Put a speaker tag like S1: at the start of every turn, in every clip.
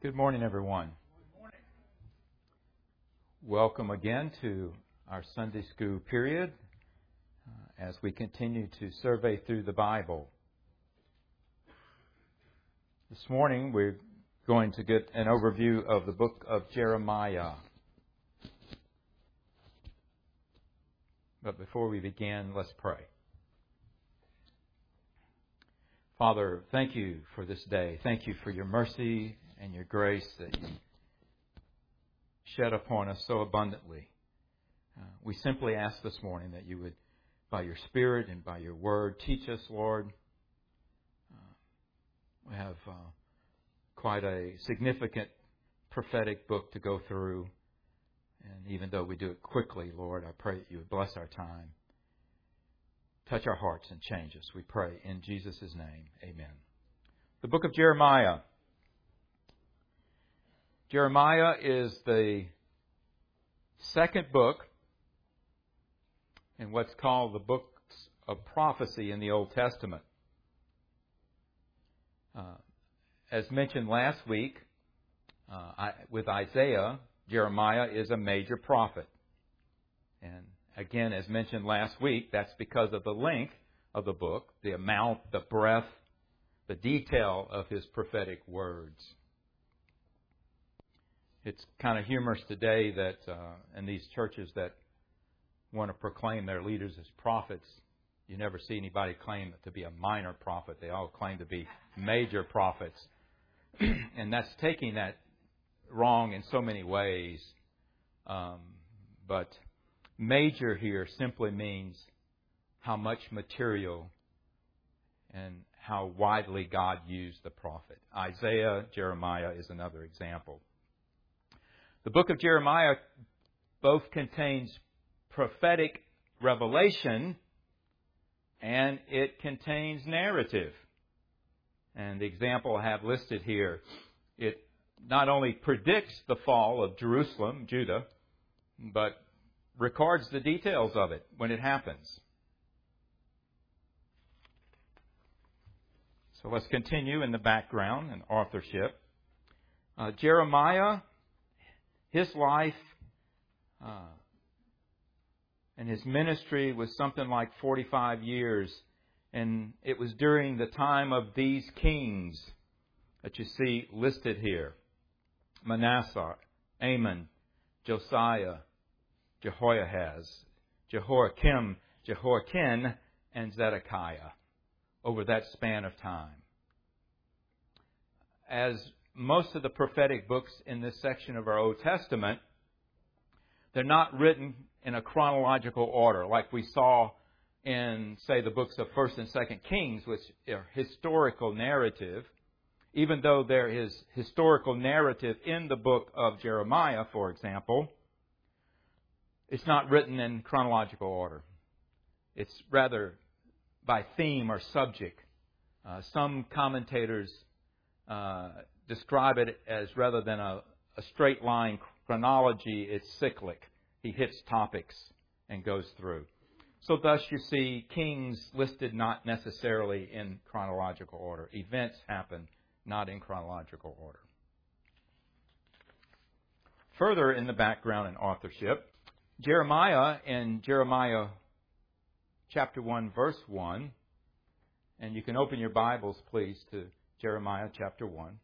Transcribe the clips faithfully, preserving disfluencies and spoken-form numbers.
S1: Good morning, everyone.
S2: Good morning.
S1: Welcome again to our Sunday school period uh, as we continue to survey through the Bible. This morning we're going to get an overview of the book of Jeremiah. But before we begin, let's pray. Father, thank you for this day. Thank you for your mercy and your grace that you shed upon us so abundantly. Uh, we simply ask this morning that you would, by your Spirit and by your Word, teach us, Lord. Uh, we have uh, quite a significant prophetic book to go through. And even though we do it quickly, Lord, I pray that you would bless our time. Touch our hearts and change us, we pray. In Jesus' name, amen. The book of Jeremiah. Jeremiah is the second book in what's called the books of prophecy in the Old Testament. Uh, as mentioned last week, uh, I, with Isaiah, Jeremiah is a major prophet. And again, as mentioned last week, that's because of the length of the book, the amount, the breadth, the detail of his prophetic words. It's kind of humorous today that uh, in these churches that want to proclaim their leaders as prophets, you never see anybody claim to be a minor prophet. They all claim to be major prophets. And that's taking that wrong in so many ways. Um, but major here simply means how much material and how widely God used the prophet. Isaiah, Jeremiah is another example. The book of Jeremiah both contains prophetic revelation and it contains narrative. And the example I have listed here, it not only predicts the fall of Jerusalem, Judah, but records the details of it when it happens. So let's continue in the background and authorship. Uh, Jeremiah, his life uh, and his ministry was something like forty-five years. And it was during the time of these kings that you see listed here. Manasseh, Amon, Josiah, Jehoiahaz, Jehoiakim, Jehoiakim, and Zedekiah over that span of time. As most of the prophetic books in this section of our Old Testament, they're not written in a chronological order like we saw in, say, the books of First and Second Kings, which are historical narrative. Even though there is historical narrative in the book of Jeremiah, for example, it's not written in chronological order. It's rather by theme or subject. Uh, some commentators uh, describe it as rather than a, a straight line chronology, it's cyclic. He hits topics and goes through. So thus you see kings listed not necessarily in chronological order. Events happen not in chronological order. Further in the background and authorship, Jeremiah in Jeremiah chapter one, verse one, and you can open your Bibles, please, to Jeremiah chapter one.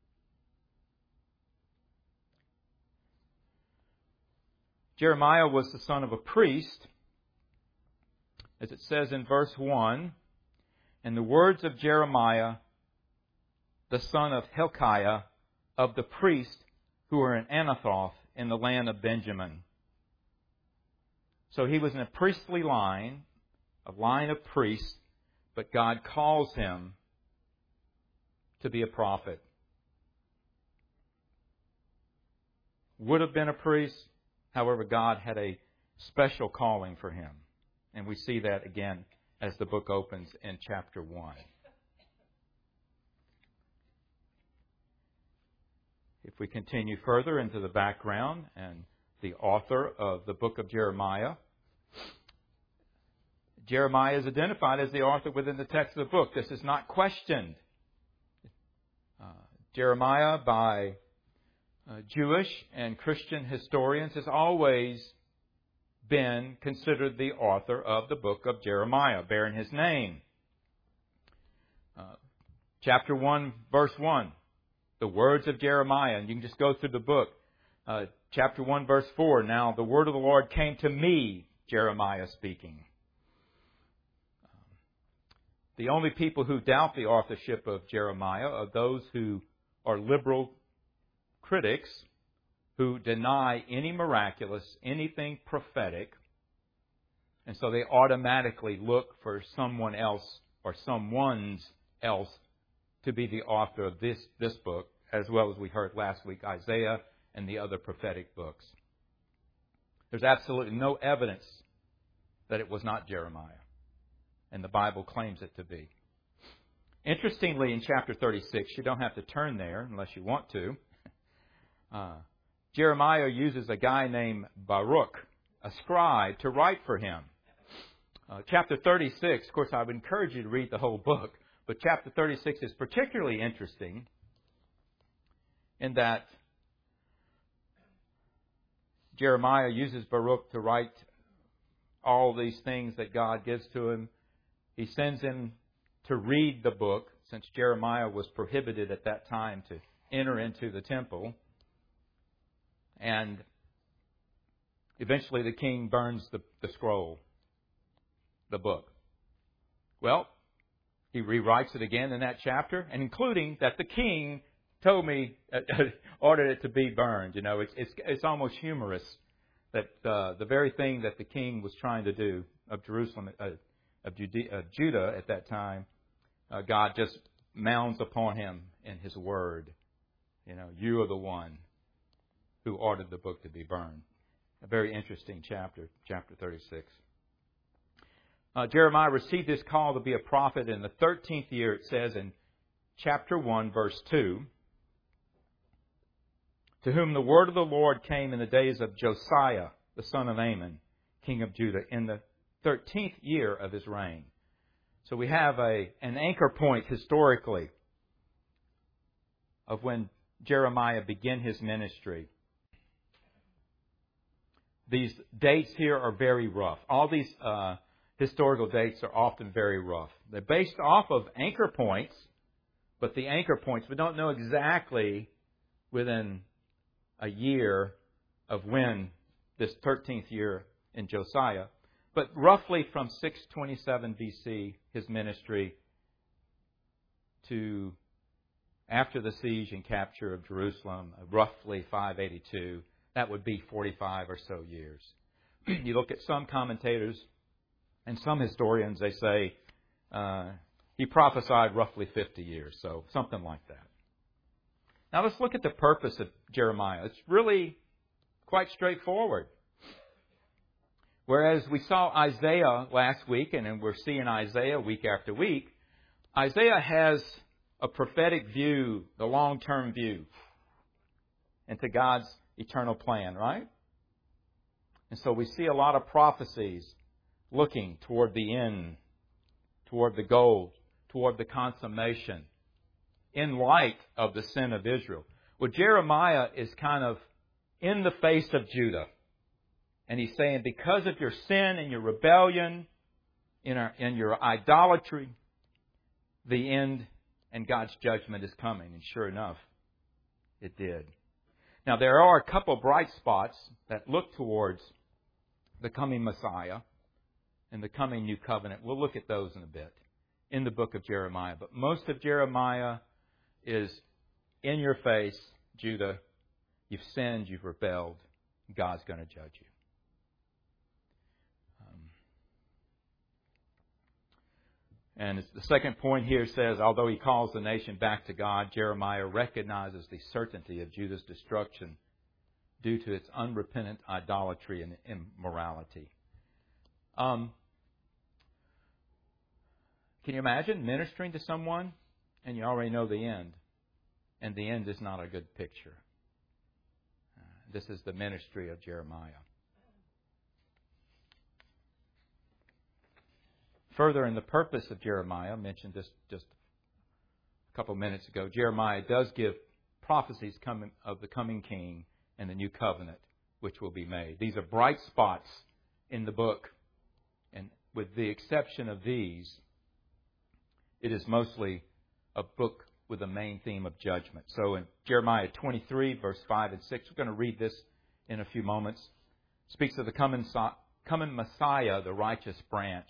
S1: Jeremiah was the son of a priest, as it says in verse one, and the words of Jeremiah, the son of Hilkiah, of the priests who were in Anathoth in the land of Benjamin. So he was in a priestly line, a line of priests, but God calls him to be a prophet. Would have been a priest, however, God had a special calling for him. And we see that again as the book opens in chapter one. If we continue further into the background and the author of the book of Jeremiah, Jeremiah is identified as the author within the text of the book. This is not questioned. Uh, Jeremiah, by uh, Jewish and Christian historians, has always been considered the author of the book of Jeremiah, bearing his name. Uh, chapter one, verse one, the words of Jeremiah, and you can just go through the book. Uh, chapter one, verse four, now the word of the Lord came to me, Jeremiah speaking. The only people who doubt the authorship of Jeremiah are those who are liberal critics who deny any miraculous, anything prophetic, and so they automatically look for someone else or someone's else to be the author of this, this book, as well as we heard last week, Isaiah and the other prophetic books. There's absolutely no evidence that it was not Jeremiah, and the Bible claims it to be. Interestingly, in chapter thirty-six, you don't have to turn there unless you want to. Uh, Jeremiah uses a guy named Baruch, a scribe, to write for him. Uh, chapter thirty-six, of course, I would encourage you to read the whole book, but chapter thirty-six is particularly interesting in that Jeremiah uses Baruch to write all these things that God gives to him. He sends him to read the book, since Jeremiah was prohibited at that time to enter into the temple. And eventually the king burns the, the scroll, the book. Well, he rewrites it again in that chapter, and including that the king told me, uh, ordered it to be burned. You know, it's it's, it's almost humorous that uh, the very thing that the king was trying to do of Jerusalem, uh, of Judea, uh, Judah at that time, uh, God just mounds upon him in His word. You know, you are the one who ordered the book to be burned. A very interesting chapter, chapter thirty-six. Uh, Jeremiah received this call to be a prophet in the thirteenth year, it says in chapter one, verse two, to whom the word of the Lord came in the days of Josiah, the son of Amon, king of Judah, in the thirteenth year of his reign. So we have a an anchor point historically of when Jeremiah began his ministry. These dates here are very rough. All these uh, historical dates are often very rough. They're based off of anchor points, but the anchor points, we don't know exactly within a year of when this thirteenth year in Josiah, but roughly from six twenty-seven B C, his ministry, to after the siege and capture of Jerusalem, roughly five eighty-two. That would be forty-five or so years. You look at some commentators and some historians, they say uh, he prophesied roughly fifty years, so something like that. Now let's look at the purpose of Jeremiah. It's really quite straightforward. Whereas we saw Isaiah last week, and then we're seeing Isaiah week after week, Isaiah has a prophetic view, the long-term view, into God's eternal plan, right? And so we see a lot of prophecies looking toward the end, toward the goal, toward the consummation, in light of the sin of Israel. Well, Jeremiah is kind of in the face of Judah. And he's saying, because of your sin and your rebellion, in, our, in your idolatry, the end and God's judgment is coming. And sure enough, it did. Now, there are a couple bright spots that look towards the coming Messiah and the coming new covenant. We'll look at those in a bit in the book of Jeremiah. But most of Jeremiah is in your face, Judah. You've sinned, you've rebelled. God's going to judge you. Um, and the second point here says, although he calls the nation back to God, Jeremiah recognizes the certainty of Judah's destruction due to its unrepentant idolatry and immorality. Um, can you imagine ministering to someone and you already know the end? And the end is not a good picture. Uh, this is the ministry of Jeremiah. Further, in the purpose of Jeremiah, I mentioned this just a couple minutes ago, Jeremiah does give prophecies coming, of the coming King and the new covenant which will be made. These are bright spots in the book. And with the exception of these, it is mostly a book with a main theme of judgment. So in Jeremiah twenty-three, verse five and six, we're going to read this in a few moments. It speaks of the coming, coming Messiah, the righteous branch.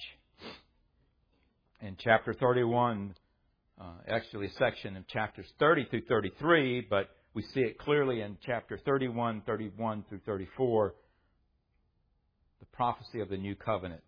S1: In chapter thirty-one, uh, actually a section in chapters thirty through thirty-three, but we see it clearly in chapter thirty-one, thirty-one through thirty-four, the prophecy of the new covenant,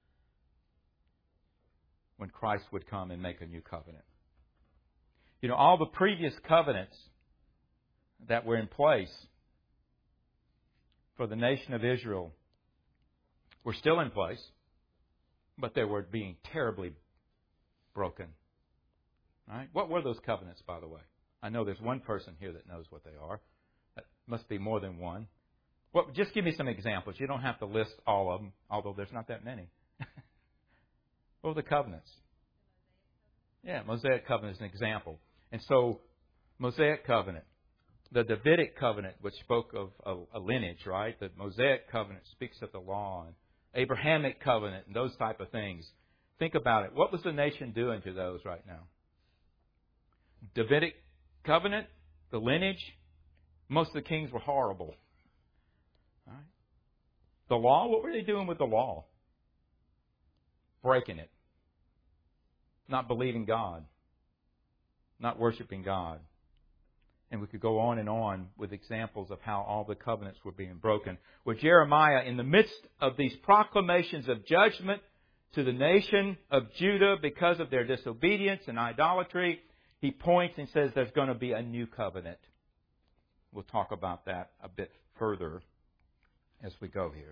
S1: when Christ would come and make a new covenant. You know, all the previous covenants that were in place for the nation of Israel were still in place, but they were being terribly broken. All right? What were those covenants, by the way? I know there's one person here that knows what they are. That must be more than one. Well, just give me some examples. You don't have to list all of them, although there's not that many. What were the covenants? Yeah, Mosaic covenant is an example. And so, Mosaic covenant, the Davidic covenant, which spoke of a, a lineage, right? The Mosaic covenant speaks of the law, and Abrahamic covenant, and those type of things. Think about it. What was the nation doing to those right now? Davidic covenant, the lineage, most of the kings were horrible. All right? The law, what were they doing with the law? Breaking it. Not believing God. Not worshiping God. And we could go on and on with examples of how all the covenants were being broken. Where Jeremiah, in the midst of these proclamations of judgment to the nation of Judah because of their disobedience and idolatry, he points and says there's going to be a new covenant. We'll talk about that a bit further as we go here.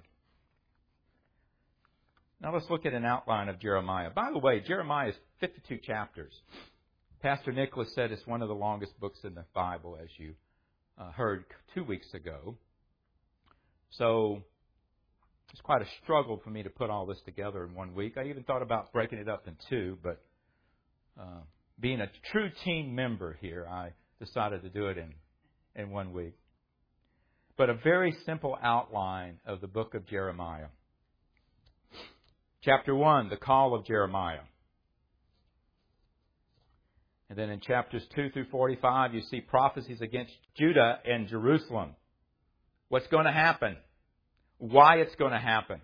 S1: Now let's look at an outline of Jeremiah. By the way, Jeremiah is fifty-two chapters. Pastor Nicholas said it's one of the longest books in the Bible, as you uh, heard two weeks ago. So it's quite a struggle for me to put all this together in one week. I even thought about breaking it up in two, but uh, being a true team member here, I decided to do it in, in one week. But a very simple outline of the book of Jeremiah. Chapter one, the call of Jeremiah. And then in chapters two through forty-five, you see prophecies against Judah and Jerusalem. What's going to happen? Why it's going to happen.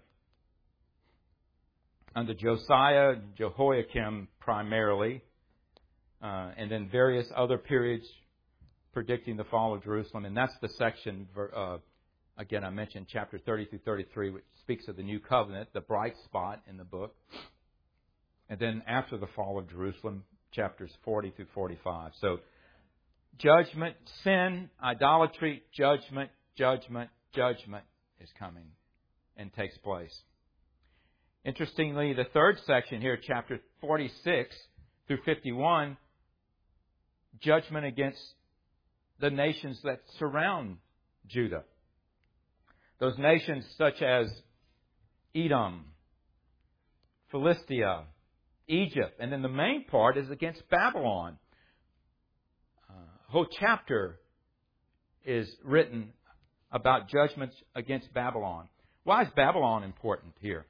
S1: Under Josiah, Jehoiakim primarily, uh, and then various other periods predicting the fall of Jerusalem. And that's the section, uh, again, I mentioned chapter thirty through thirty-three, which speaks of the new covenant, the bright spot in the book. And then after the fall of Jerusalem, chapters forty through forty-five. So, judgment, sin, idolatry, judgment, judgment, judgment is coming and takes place. Interestingly, the third section here, chapter forty-six through fifty-one, judgment against the nations that surround Judah. Those nations such as Edom, Philistia, Egypt. And then the main part is against Babylon. Uh, a whole chapter is written about judgments against Babylon. Why is Babylon important here?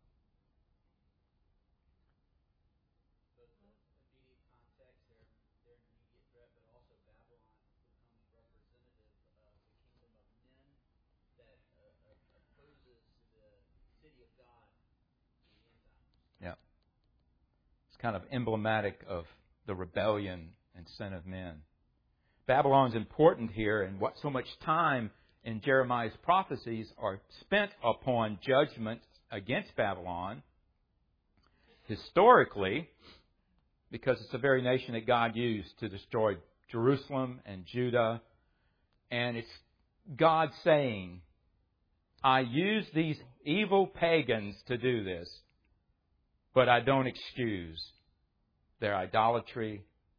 S1: Kind of emblematic of the rebellion and sin of men. Babylon's important here, and what so much time in Jeremiah's prophecies are spent upon judgment against Babylon, historically, because it's the very nation that God used to destroy Jerusalem and Judah. And it's God saying, I use these evil pagans to do this, but I don't excuse their idolatry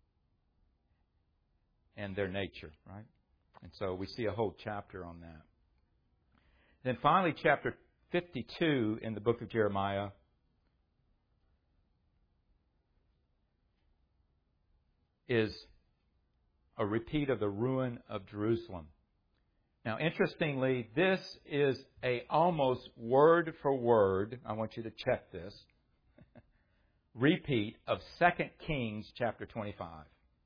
S1: and their nature, right? And so we see a whole chapter on that. Then finally, chapter fifty-two in the book of Jeremiah is a repeat of the ruin of Jerusalem. Now, interestingly, this is a almost word for word, I want you to check this, repeat of Second Kings chapter twenty-five,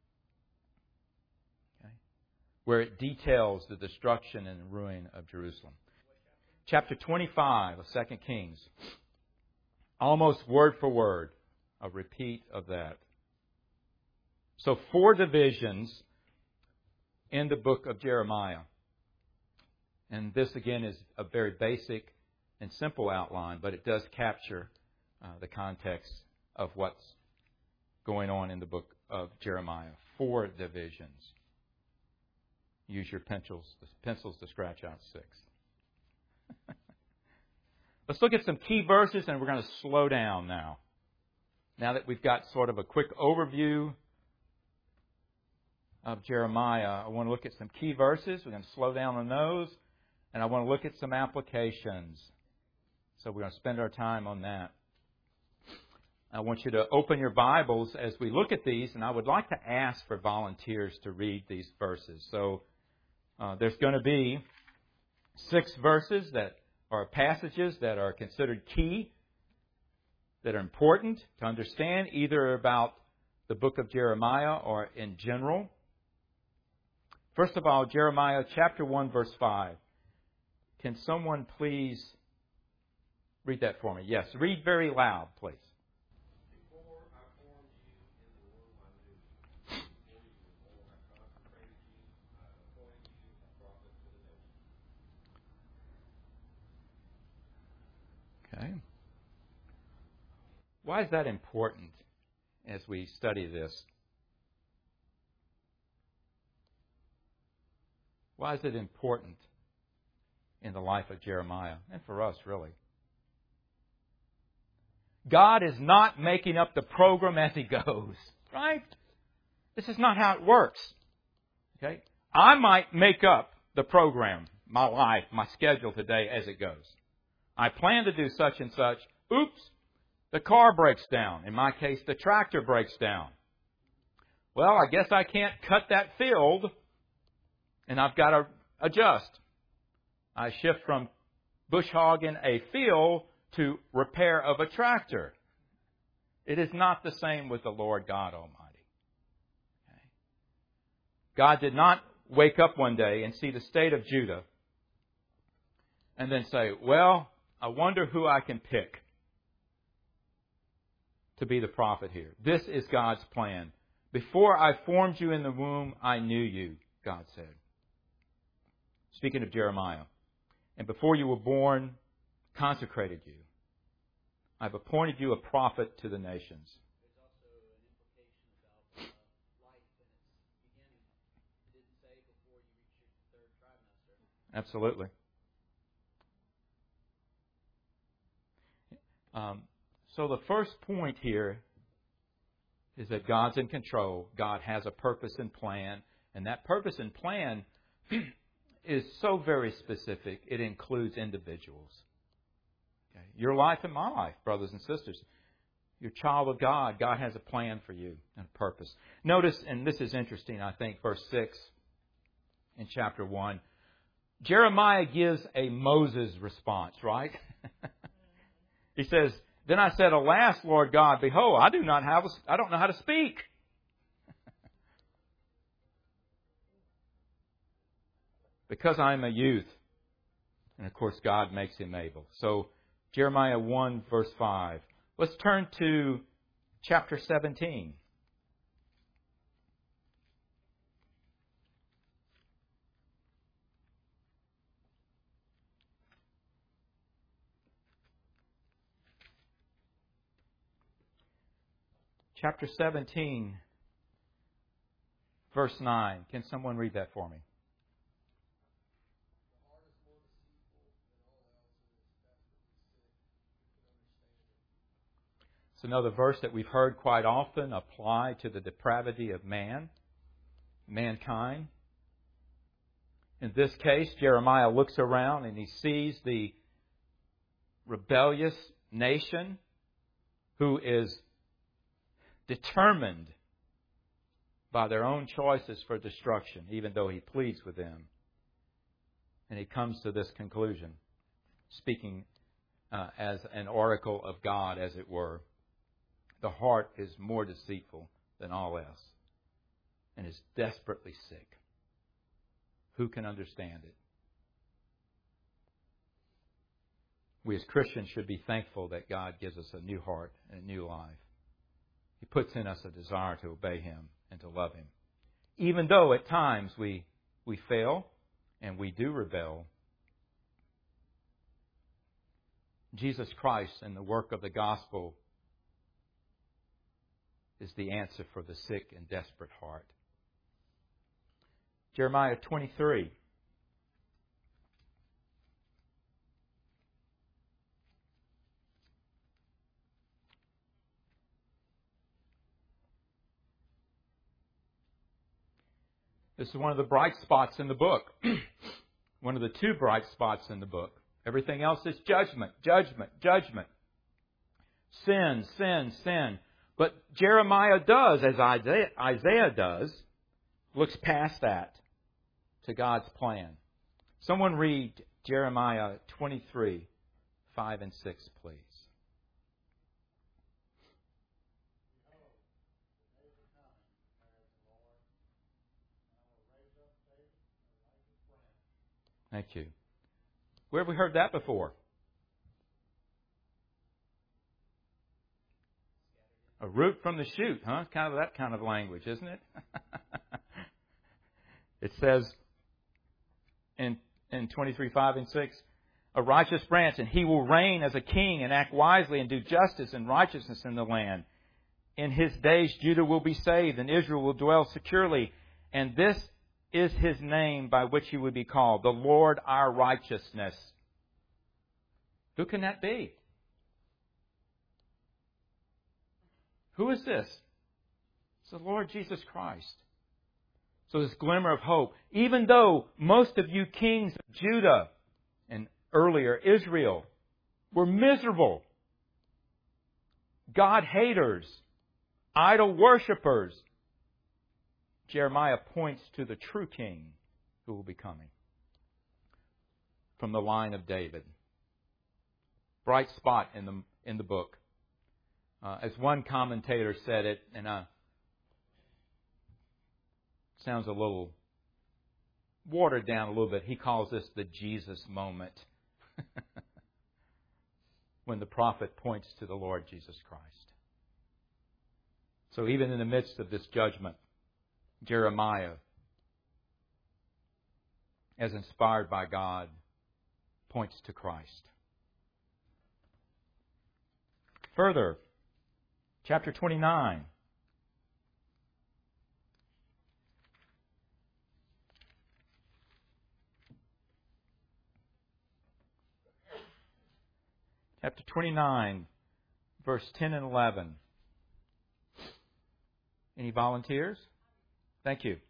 S1: okay, where it details the destruction and ruin of Jerusalem. Chapter twenty-five of Second Kings, almost word for word, a repeat of that. So four divisions in the book of Jeremiah. And this, again, is a very basic and simple outline, but it does capture uh, the context of what's going on in the book of Jeremiah. Four divisions. Use your pencils, pencils to scratch out six. Let's look at some key verses, and we're going to slow down now. Now that we've got sort of a quick overview of Jeremiah, I want to look at some key verses. We're going to slow down on those. And I want to look at some applications. So we're going to spend our time on that. I want you to open your Bibles as we look at these, and I would like to ask for volunteers to read these verses. So uh, there's going to be six verses that are passages that are considered key, that are important to understand, either about the book of Jeremiah or in general. First of all, Jeremiah chapter one, verse five. Can someone please read that for me? Yes, read very loud, please.
S2: Before I formed you in the womb, I knew you. Before you were born, I consecrated you. I appointed you a prophet to the nations.
S1: Okay. Why is that important as we study this? Why is it important in the life of Jeremiah, and for us, really? God is not making up the program as He goes, right? This is not how it works. Okay? I might make up the program, my life, my schedule today as it goes. I plan to do such and such. Oops, the car breaks down. In my case, the tractor breaks down. Well, I guess I can't cut that field, and I've got to adjust. I shift from bush hogging a field to repair of a tractor. It is not the same with the Lord God Almighty. Okay. God did not wake up one day and see the state of Judah and then say, well, I wonder who I can pick to be the prophet here. This is God's plan. Before I formed you in the womb, I knew you, God said. Speaking of Jeremiah. And before you were born, consecrated you. I've appointed you a prophet to the nations.
S2: There's also an implication about uh, life in its beginning. It didn't say before you reach your third trimester.
S1: Absolutely. Um, so the first point here is that God's in control. God has a purpose and plan. And that purpose and plan is so very specific, it includes individuals. Okay? Your life and my life, brothers and sisters. You're a child of God. God has a plan for you and a purpose. Notice, and this is interesting, I think, verse six in chapter one. Jeremiah gives a Moses response, right? He says, then I said, alas, Lord God, behold, I do not have, a, I don't know how to speak. Because I am a youth. And of course, God makes him able. So, Jeremiah one, verse five. Let's turn to chapter seventeen. Chapter seventeen, verse nine. Can someone read that for me? It's another verse that we've heard quite often apply to the depravity of man, mankind. In this case, Jeremiah looks around and he sees the rebellious nation who is determined by their own choices for destruction, even though he pleads with them. And he comes to this conclusion, speaking uh, as an oracle of God, as it were. The heart is more deceitful than all else and is desperately sick. Who can understand it? We as Christians should be thankful that God gives us a new heart and a new life. He puts in us a desire to obey Him and to love Him. Even though at times we, we fail and we do rebel, Jesus Christ and the work of the gospel is the answer for the sick and desperate heart. Jeremiah twenty-three. This is one of the bright spots in the book. One of the two bright spots in the book. Everything else is judgment, judgment, judgment. Sin, sin, sin. But Jeremiah does, as Isaiah, Isaiah does, looks past that to God's plan. Someone read Jeremiah twenty-three, five and six, please. Thank you. Where have we heard that before? A root from the shoot, huh? Kind of that kind of language, isn't it? It says in, in twenty-three, five and six, a righteous branch, and he will reign as a king and act wisely and do justice and righteousness in the land. In his days, Judah will be saved and Israel will dwell securely. And this is his name by which he would be called, the Lord our righteousness. Who can that be? Who is this? It's the Lord Jesus Christ. So this glimmer of hope, even though most of you kings of Judah and earlier Israel were miserable, God haters, idol worshippers, Jeremiah points to the true king who will be coming from the line of David. Bright spot in the in the book. Uh, as one commentator said it, and uh, sounds a little watered down a little bit. He calls this the Jesus moment. When the prophet points to the Lord Jesus Christ. So even in the midst of this judgment, Jeremiah, as inspired by God, points to Christ. Further, chapter twenty-nine. Chapter twenty-nine, verse ten and eleven. Any volunteers? Thank you.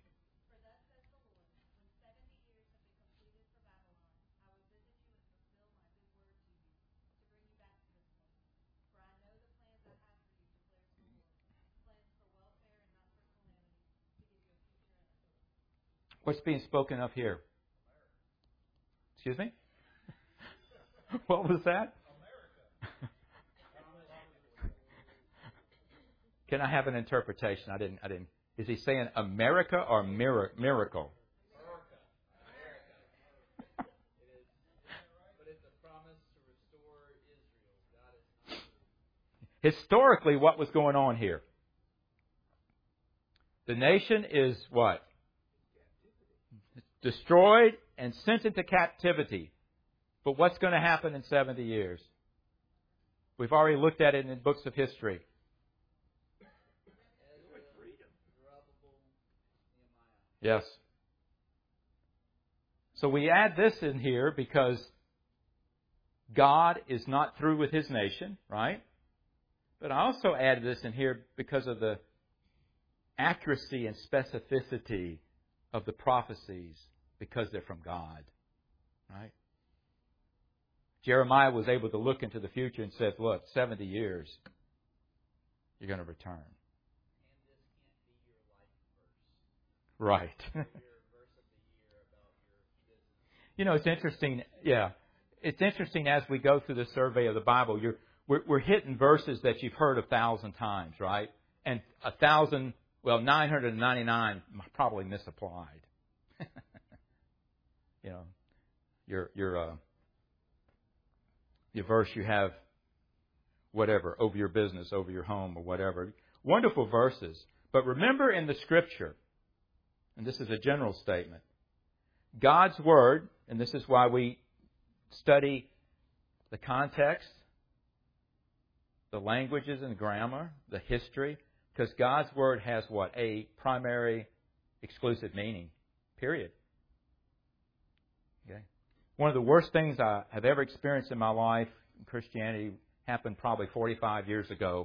S1: What's being spoken of here? Excuse me? What was that? Can I have an interpretation? I didn't. I didn't. Is he saying America or mir- miracle?
S2: America. America. It is, but it's a promise to restore Israel. God is
S1: Historically, what was going on here? The nation is what? Destroyed and sent into captivity. But what's going to happen in seventy years? We've already looked at it in books of history. Yes. So we add this in here because God is not through with His nation, right? But I also added this in here because of the accuracy and specificity of the prophecies, because they're from God, right? Jeremiah was able to look into the future and said, look, seventy years, you're going to return. Right. You know, it's interesting. Yeah, it's interesting as we go through the survey of the Bible. You're we're, we're hitting verses that you've heard a thousand times, right? And a thousand, well, nine hundred ninety-nine probably misapplied. You know, your your uh, your verse you have, whatever, over your business, over your home, or whatever. Wonderful verses. But remember in the Scripture, and this is a general statement, God's Word, and this is why we study the context, the languages and grammar, the history, because God's Word has what? A primary, exclusive meaning. Period. Okay. One of the worst things I have ever experienced in my life in Christianity happened probably forty-five years ago.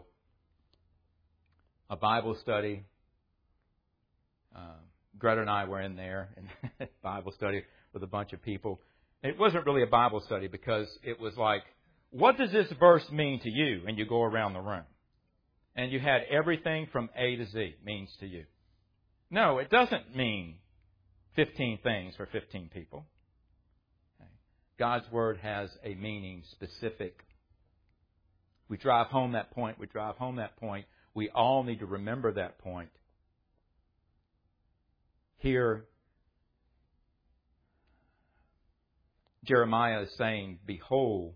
S1: A Bible study. Uh, Greta and I were in there in Bible study with a bunch of people. It wasn't really a Bible study because it was like, what does this verse mean to you? And you go around the room. And you had everything from A to Z means to you. No, it doesn't mean fifteen things for fifteen people. Okay. God's Word has a meaning specific. We drive home that point. We drive home that point. We all need to remember that point. Here, Jeremiah is saying, behold,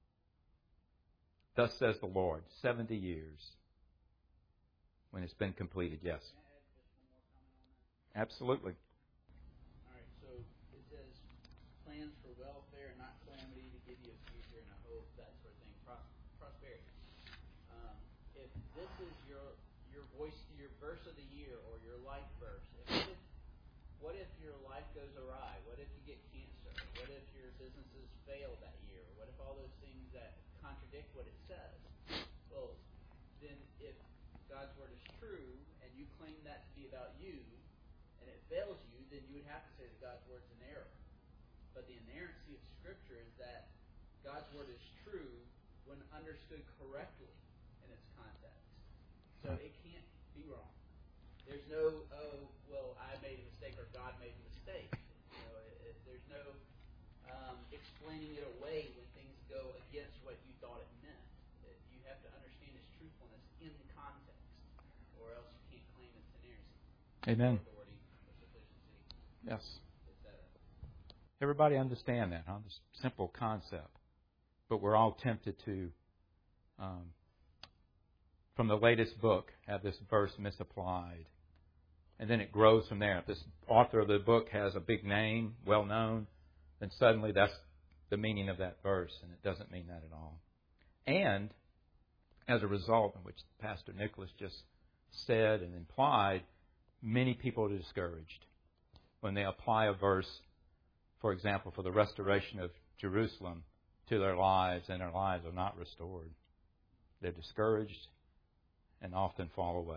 S1: thus says the Lord, seventy years when it's been completed. Yes. Absolutely.
S3: All right, so it says plans for welfare, not calamity, to give you a future and a hope, that sort of thing, Pros- prosperity. Um, if this is your your voice, your verse of the year or your life verse, if, if, what if your life goes awry? What if you get cancer? What if your businesses fail that year? What if all those things that contradict what it says? Well, then if God's Word is true and you claim that to be about you, and it fails you, then you would have to say that God's Word's an error. But the inerrancy of Scripture is that God's Word is true when understood correctly in its context. So it can't be wrong. There's no, oh, well, I made a mistake or God made a mistake. You know, it, it, there's no um, explaining it away when things go against what you thought it meant. It, you have to understand its truthfulness in context, or else you can't claim its inerrancy.
S1: Amen.
S3: Authority, sufficiency,
S1: Yes.
S3: et cetera.
S1: Everybody understand that, huh? This simple concept. But we're all tempted to, um, from the latest book, have this verse misapplied. And then it grows from there. If this author of the book has a big name, well known, then suddenly that's the meaning of that verse, and it doesn't mean that at all. And as a result, which Pastor Nicholas just said and implied, many people are discouraged when they apply a verse, for example, for the restoration of Jerusalem to their lives, and their lives are not restored. They're discouraged and often fall away.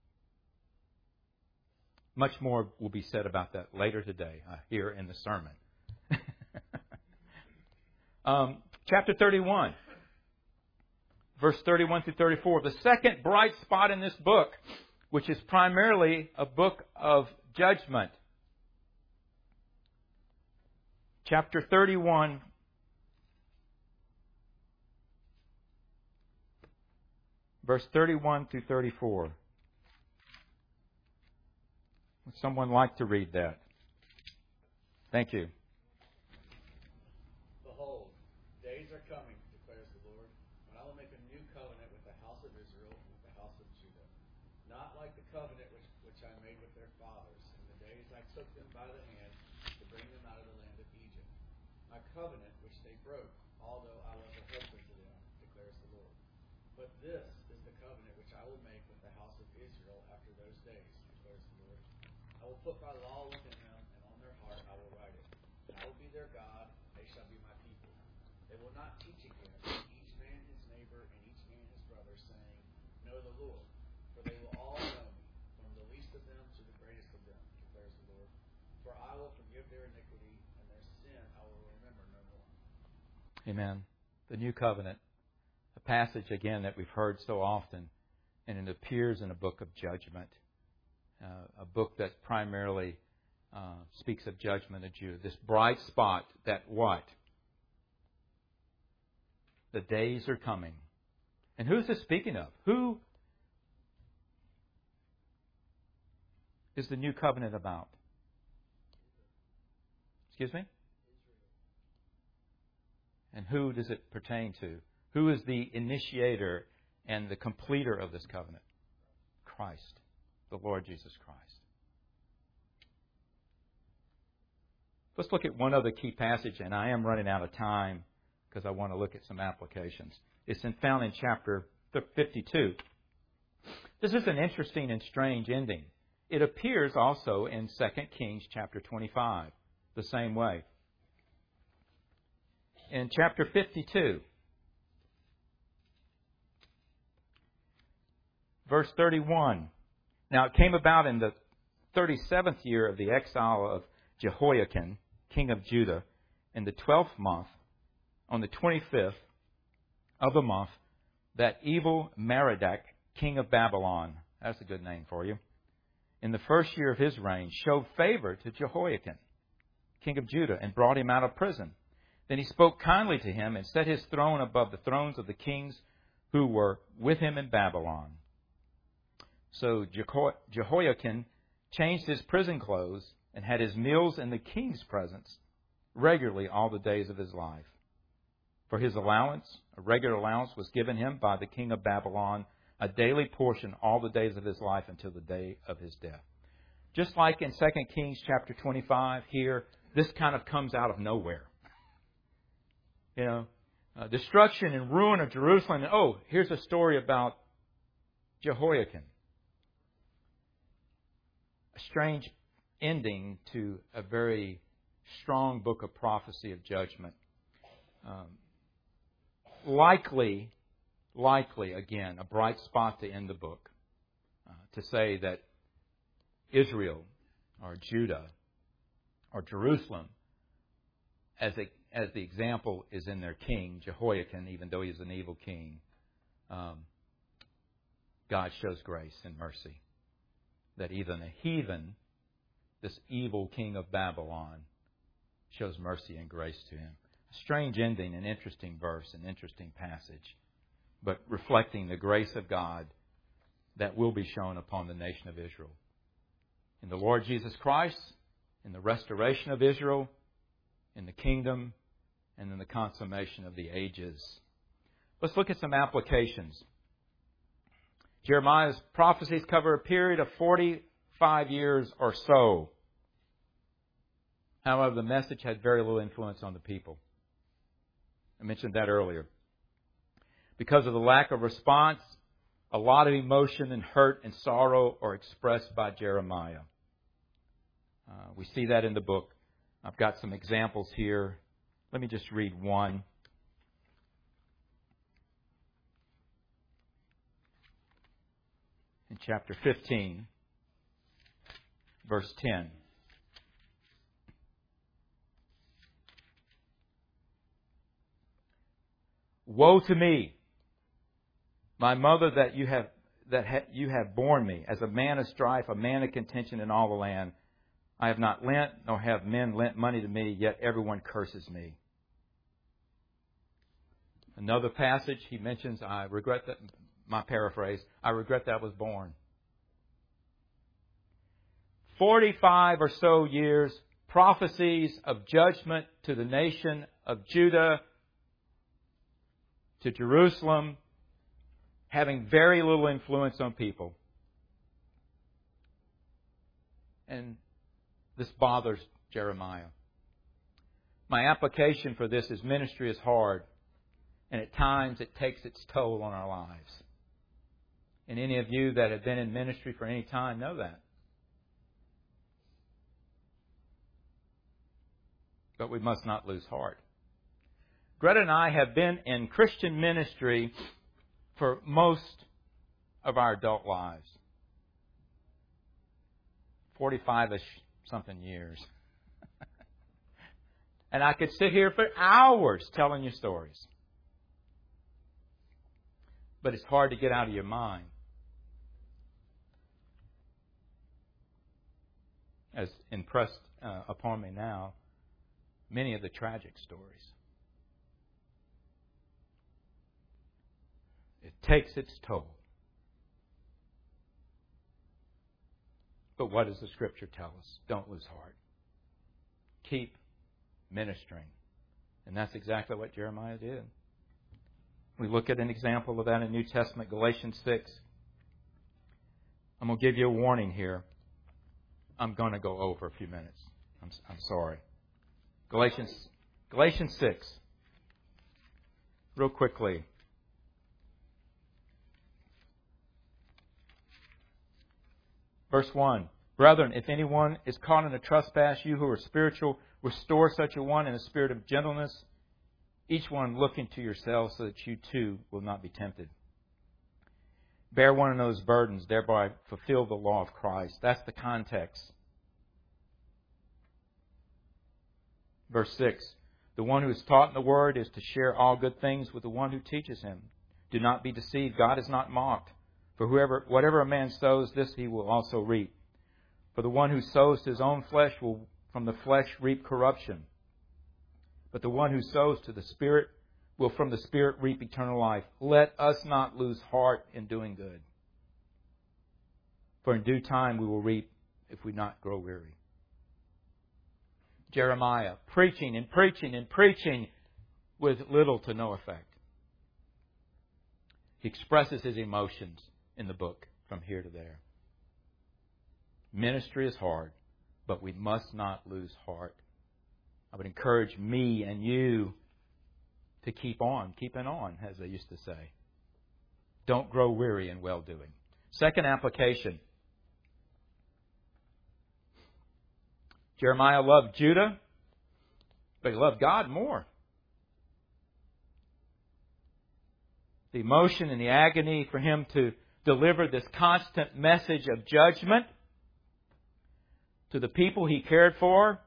S1: Much more will be said about that later today, uh, here in the sermon. um, chapter thirty-one, verse thirty-one through thirty-four. The second bright spot in this book, which is primarily a book of judgment. Chapter thirty-one, verse thirty-one through thirty-four. Would someone like to read that? Thank you.
S4: Behold, days are coming, declares the Lord, when I will make a new covenant with the house of Israel and with the house of Judah. Not like the covenant which, which I made with their fathers in the days I took them by the hand to bring them out of the land of Egypt. My covenant which they broke, although I was a husband to them, declares the Lord. But this is the covenant which I will make with the house of Israel after those days, declares the Lord. I will put my law within them, and on their heart I will write it. And I will be their God, and they shall be my people. They will not teach again, each man his neighbor and each man his brother, saying, Know the Lord, for they will all know me, from the least of them to the greatest of them, declares the Lord. For I will forgive their iniquity, and their sin I will remember no more.
S1: Amen. The new covenant, a passage again that we've heard so often, and it appears in a book of judgment. uh, a book that primarily uh, speaks of judgment of Judah. This bright spot that what? The days are coming. And who's this speaking of? Who is the new covenant about? Excuse me? And who does it pertain to? Who is the initiator and the completer of this covenant? Christ, the Lord Jesus Christ. Let's look at one other key passage, and I am running out of time because I want to look at some applications. It's in, found in chapter fifty-two. This is an interesting and strange ending. It appears also in Second Kings chapter twenty-five, the same way. In chapter fifty-two, verse thirty-one. Now it came about in the thirty-seventh year of the exile of Jehoiakim, king of Judah, in the twelfth month, on the twenty-fifth of the month, that evil Merodach, king of Babylon, that's a good name for you, in the first year of his reign, showed favor to Jehoiakim, king of Judah, and brought him out of prison. Then he spoke kindly to him and set his throne above the thrones of the kings who were with him in Babylon. So Jeho- Jehoiakim changed his prison clothes and had his meals in the king's presence regularly all the days of his life. For his allowance, a regular allowance was given him by the king of Babylon, a daily portion all the days of his life until the day of his death. Just like in Second Kings chapter twenty-five here, this kind of comes out of nowhere. You know, uh, destruction and ruin of Jerusalem. And, oh, here's a story about Jehoiakim. A strange ending to a very strong book of prophecy of judgment. Um, likely, likely, again, a bright spot to end the book. Uh, to say that Israel, or Judah, or Jerusalem, as a as the example is in their king, Jehoiakim, even though he's an evil king, um, God shows grace and mercy. That even a heathen, this evil king of Babylon, shows mercy and grace to him. A strange ending, an interesting verse, an interesting passage, but reflecting the grace of God that will be shown upon the nation of Israel. In the Lord Jesus Christ, in the restoration of Israel, in the kingdom, and in the consummation of the ages. Let's look at some applications. Jeremiah's prophecies cover a period of forty-five years or so. However, the message had very little influence on the people. I mentioned that earlier. Because of the lack of response, a lot of emotion and hurt and sorrow are expressed by Jeremiah. Uh, we see that in the book. I've got some examples here. Let me just read one. In chapter fifteen, verse ten. Woe to me, my mother, that you have that ha- you have borne me, as a man of strife, a man of contention in all the land. I have not lent, nor have men lent money to me, yet everyone curses me. Another passage he mentions, I regret that, my paraphrase, I regret that I was born. Forty-five or so years, prophecies of judgment to the nation of Judah, to Jerusalem, having very little influence on people. And this bothers Jeremiah. My application for this is ministry is hard, and at times it takes its toll on our lives. And any of you that have been in ministry for any time know that. But we must not lose heart. Greta and I have been in Christian ministry for most of our adult lives. forty-five-ish something years. And I could sit here for hours telling you stories. But it's hard to get out of your mind. as impressed uh, upon me now, many of the tragic stories. It takes its toll. But what does the Scripture tell us? Don't lose heart. Keep ministering. And that's exactly what Jeremiah did. We look at an example of that in New Testament, Galatians six. I'm going to give you a warning here. I'm going to go over a few minutes. I'm, I'm sorry. Galatians, Galatians six. Real quickly. Verse one. Brethren, if anyone is caught in a trespass, you who are spiritual, restore such a one in a spirit of gentleness, each one looking to yourselves so that you too will not be tempted. Bear one another's burdens, thereby fulfill the law of Christ. That's the context. Verse six. The one who is taught in the Word is to share all good things with the one who teaches him. Do not be deceived. God is not mocked. For whoever, whatever a man sows, this he will also reap. For the one who sows to his own flesh will from the flesh reap corruption. But the one who sows to the Spirit will from the Spirit reap eternal life. Let us not lose heart in doing good. For in due time we will reap if we not grow weary. Jeremiah, preaching and preaching and preaching with little to no effect. He expresses his emotions in the book from here to there. Ministry is hard, but we must not lose heart. I would encourage me and you to keep on, keeping on, as they used to say. Don't grow weary in well-doing. Second application. Jeremiah loved Judah, but he loved God more. The emotion and the agony for him to deliver this constant message of judgment to the people he cared for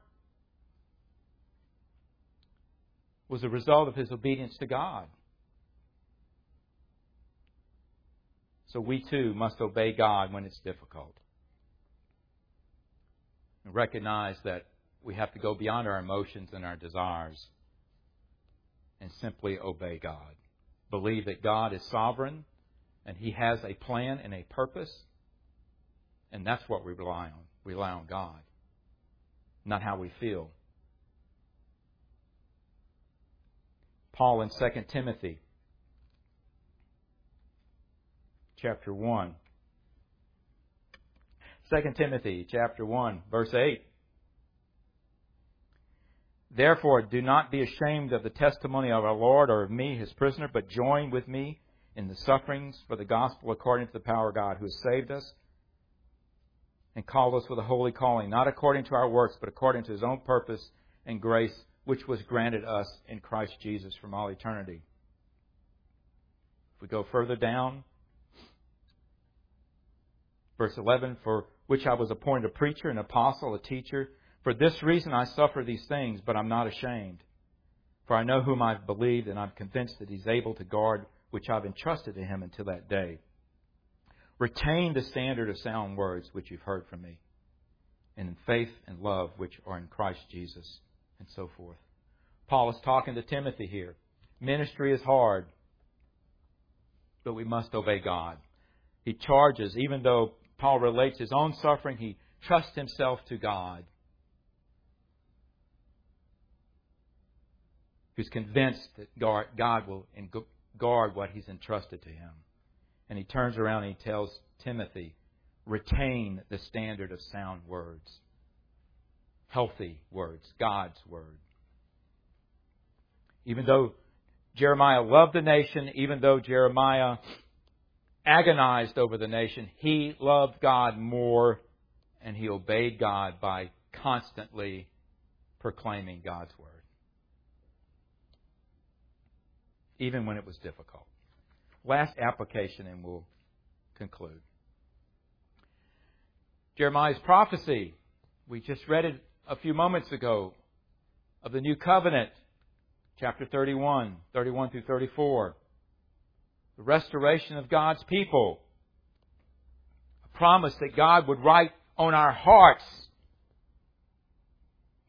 S1: was a result of his obedience to God. So we too must obey God when it's difficult. And recognize that we have to go beyond our emotions and our desires and simply obey God. Believe that God is sovereign and He has a plan and a purpose. And that's what we rely on. We rely on God, not how we feel. Paul in Second Timothy chapter one. Second Timothy chapter one, verse eight. Therefore, do not be ashamed of the testimony of our Lord or of me, His prisoner, but join with me in the sufferings for the gospel according to the power of God, who has saved us and called us with a holy calling, not according to our works, but according to His own purpose and grace, which was granted us in Christ Jesus from all eternity. If we go further down, verse eleven, for which I was appointed a preacher, an apostle, a teacher. For this reason I suffer these things, but I'm not ashamed. For I know whom I've believed, and I'm convinced that He's able to guard which I've entrusted to Him until that day. Retain the standard of sound words which you've heard from me, and in faith and love which are in Christ Jesus, and so forth. Paul is talking to Timothy here. Ministry is hard, but we must obey God. He charges, even though Paul relates his own suffering, he trusts himself to God, who's convinced that God will guard what He's entrusted to him. And he turns around and he tells Timothy, retain the standard of sound words. Healthy words, God's Word. Even though Jeremiah loved the nation, even though Jeremiah agonized over the nation, he loved God more, and he obeyed God by constantly proclaiming God's Word, even when it was difficult. Last application, and we'll conclude. Jeremiah's prophecy, we just read it a few moments ago, of the new covenant, chapter thirty-one, thirty-one through thirty-four. The restoration of God's people. A promise that God would write on our hearts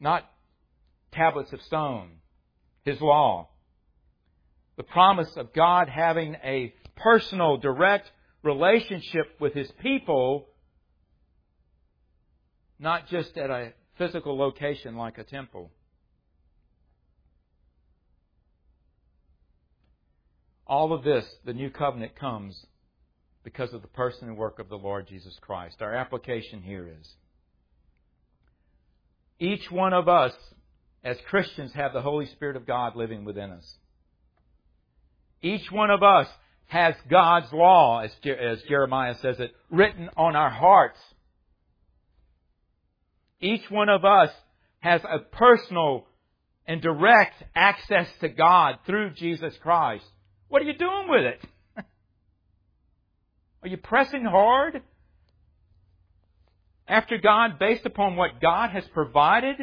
S1: not tablets of stone. His law. The promise of God having a personal, direct relationship with His people, not just at a physical location like a temple. All of this, the new covenant, comes because of the person and work of the Lord Jesus Christ. Our application here is, each one of us as Christians have the Holy Spirit of God living within us. Each one of us has God's law, as, Je- as Jeremiah says it, written on our hearts. Each one of us has a personal and direct access to God through Jesus Christ. What are you doing with it? Are you pressing hard after God based upon what God has provided?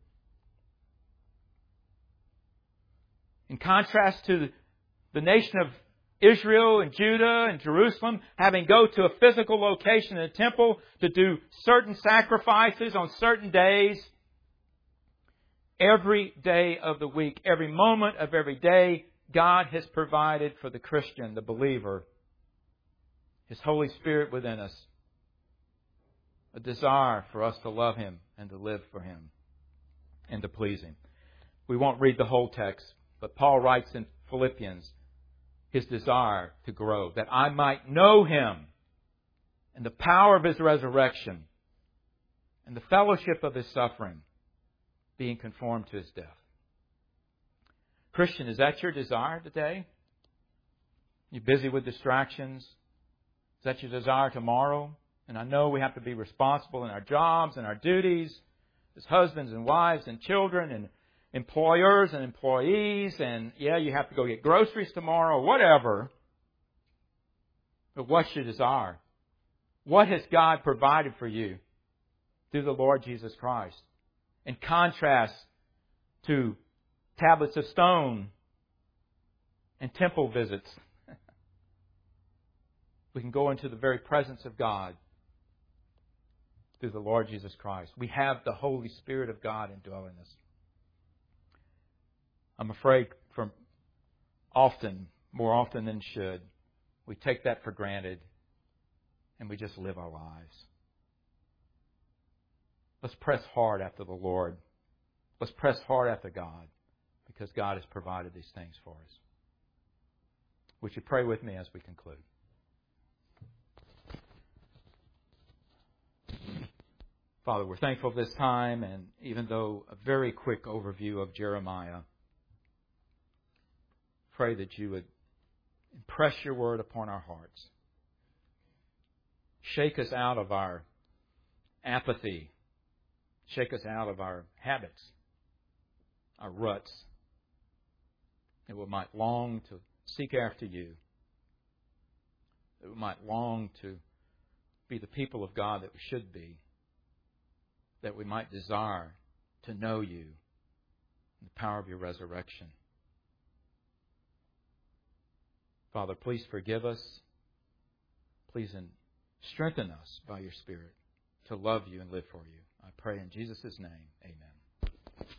S1: In contrast to the nation of Israel and Judah and Jerusalem having go to a physical location in a temple to do certain sacrifices on certain days, every day of the week, every moment of every day, God has provided for the Christian, the believer, His Holy Spirit within us, a desire for us to love Him and to live for Him and to please Him. We won't read the whole text, but Paul writes in Philippians his desire to grow, that I might know Him and the power of His resurrection and the fellowship of His suffering, being conformed to His death. Christian, is that your desire today? You busy with distractions? Is that your desire tomorrow? And I know we have to be responsible in our jobs and our duties as husbands and wives and children and employers and employees. And yeah, you have to go get groceries tomorrow, whatever. But what's your desire? What has God provided for you through the Lord Jesus Christ? In contrast to tablets of stone and temple visits, we can go into the very presence of God through the Lord Jesus Christ. We have the Holy Spirit of God indwelling us. I'm afraid from often, more often than should, we take that for granted and we just live our lives. Let's press hard after the Lord. Let's press hard after God, because God has provided these things for us. Would you pray with me as we conclude? Father, we're thankful this time, and even though a very quick overview of Jeremiah, pray that you would impress your word upon our hearts. Shake us out of our apathy. Shake us out of our habits, our ruts, that we might long to seek after you, that we might long to be the people of God that we should be, that we might desire to know you and the power of your resurrection. Father, please forgive us. Please strengthen us by your Spirit to love you and live for you. I pray in Jesus' name, amen.